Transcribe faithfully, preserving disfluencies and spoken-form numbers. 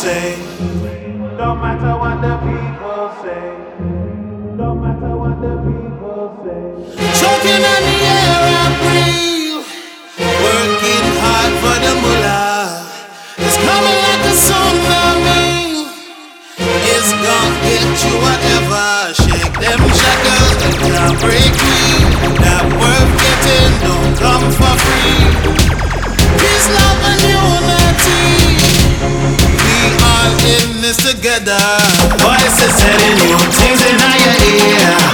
say. Don't matter what the people say. Don't matter what the people say. Choking on the air I breathe, working hard for the mullah. It's coming like a tsunami. It's gonna get you whatever. Shake them shackles that can't break me. That worth getting don't come for free. Peace, love and unity. We all in this together. Voices telling you things in your ear.